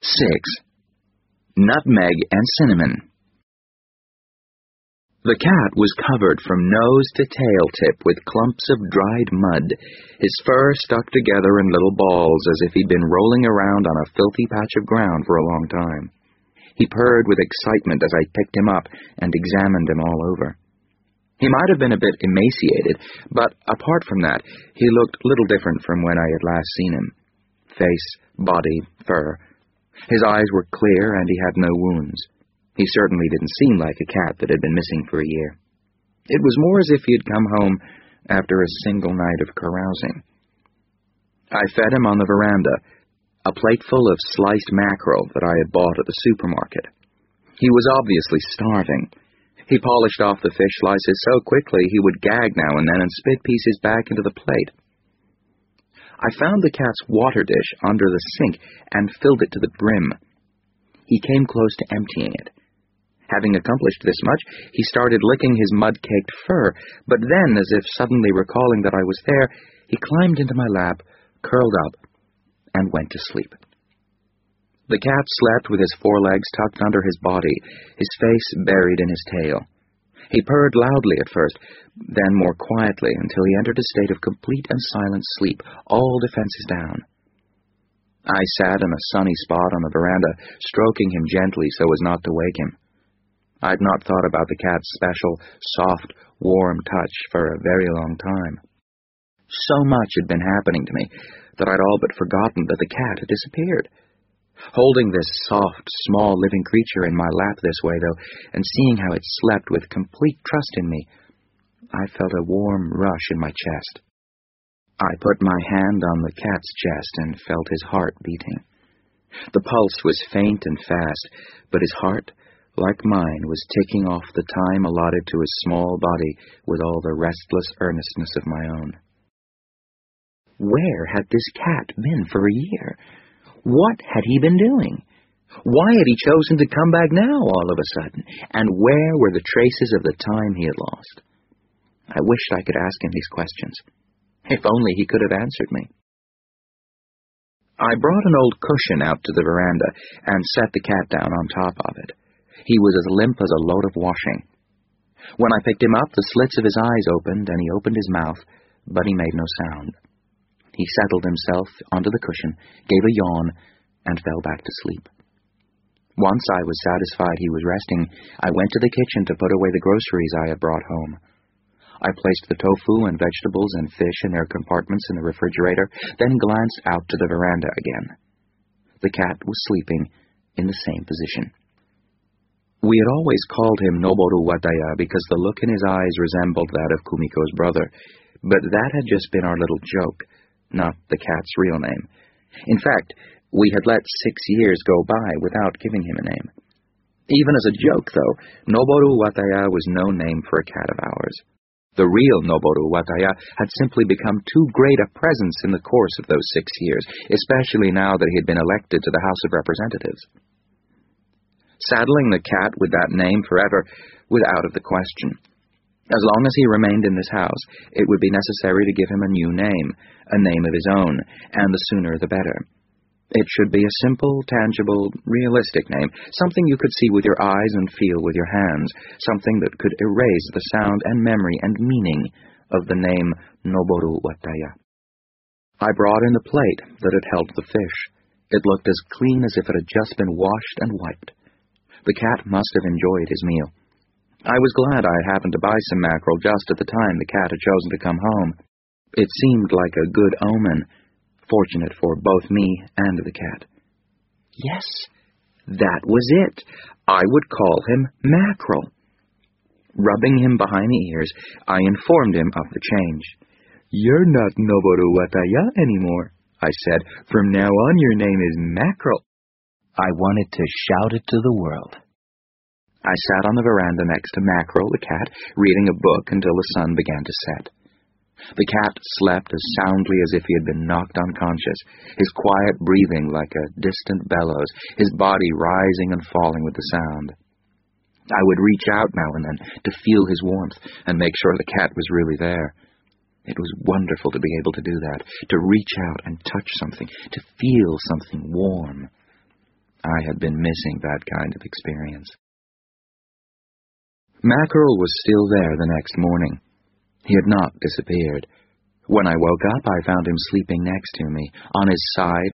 6. Nutmeg and cinnamon. The cat was covered from nose to tail tip with clumps of dried mud, his fur stuck together in little balls as if he'd been rolling around on a filthy patch of ground for a long time. He purred with excitement as I picked him up and examined him all over. He might have been a bit emaciated, but apart from that, he looked little different from when I had last seen him. Face, body, fur. His eyes were clear and he had no wounds. He certainly didn't seem like a cat that had been missing for a year. It was more as if he had come home after a single night of carousing. I fed him on the veranda, a plate full of sliced mackerel that I had bought at the supermarket. He was obviously starving. He polished off the fish slices so quickly he would gag now and then and spit pieces back into the plate. I found the cat's water dish under the sink and filled it to the brim. He came close to emptying it. Having accomplished this much, he started licking his mud-caked fur, but then, as if suddenly recalling that I was there, he climbed into my lap, curled up, and went to sleep. The cat slept with his forelegs tucked under his body, his face buried in his tail. He purred loudly at first, then more quietly until he entered a state of complete and silent sleep, all defenses down. I sat in a sunny spot on the veranda, stroking him gently so as not to wake him. I'd not thought about the cat's special, soft, warm touch for a very long time. So much had been happening to me that I'd all but forgotten that the cat had disappeared. Holding this soft, small living creature in my lap this way, though, and seeing how it slept with complete trust in me, I felt a warm rush in my chest. I put my hand on the cat's chest and felt his heart beating. The pulse was faint and fast, but his heart, like mine, was ticking off the time allotted to his small body with all the restless earnestness of my own. Where had this cat been for a year? What had he been doing? Why had he chosen to come back now all of a sudden? And where were the traces of the time he had lost? I wished I could ask him these questions. If only he could have answered me. I brought an old cushion out to the veranda and set the cat down on top of it. He was as limp as a load of washing. When I picked him up, the slits of his eyes opened, and he opened his mouth, but he made no sound. He settled himself onto the cushion, gave a yawn, and fell back to sleep. Once I was satisfied he was resting, I went to the kitchen to put away the groceries I had brought home. I placed the tofu and vegetables and fish in their compartments in the refrigerator, then glanced out to the veranda again. The cat was sleeping in the same position. We had always called him Noboru Wataya because the look in his eyes resembled that of Kumiko's brother, but that had just been our little joke, not the cat's real name. In fact, we had let 6 years go by without giving him a name. Even as a joke, though, Noboru Wataya was no name for a cat of ours. The real Noboru Wataya had simply become too great a presence in the course of those 6 years, especially now that he had been elected to the House of Representatives. Saddling the cat with that name forever was out of the question. As long as he remained in this house, it would be necessary to give him a new name, a name of his own, and the sooner the better. It should be a simple, tangible, realistic name, something you could see with your eyes and feel with your hands, something that could erase the sound and memory and meaning of the name Noboru Wataya. I brought in the plate that had held the fish. It looked as clean as if it had just been washed and wiped. The cat must have enjoyed his meal. I was glad I had happened to buy some mackerel just at the time the cat had chosen to come home. It seemed like a good omen, fortunate for both me and the cat. Yes, that was it. I would call him Mackerel. Rubbing him behind the ears, I informed him of the change. You're not Noboru Wataya anymore, I said. From now on your name is Mackerel. I wanted to shout it to the world. I sat on the veranda next to Mackerel, the cat, reading a book until the sun began to set. The cat slept as soundly as if he had been knocked unconscious, his quiet breathing like a distant bellows, his body rising and falling with the sound. I would reach out now and then to feel his warmth and make sure the cat was really there. It was wonderful to be able to do that, to reach out and touch something, to feel something warm. I had been missing that kind of experience. Mackerel was still there the next morning. He had not disappeared. When I woke up, I found him sleeping next to me, on his side,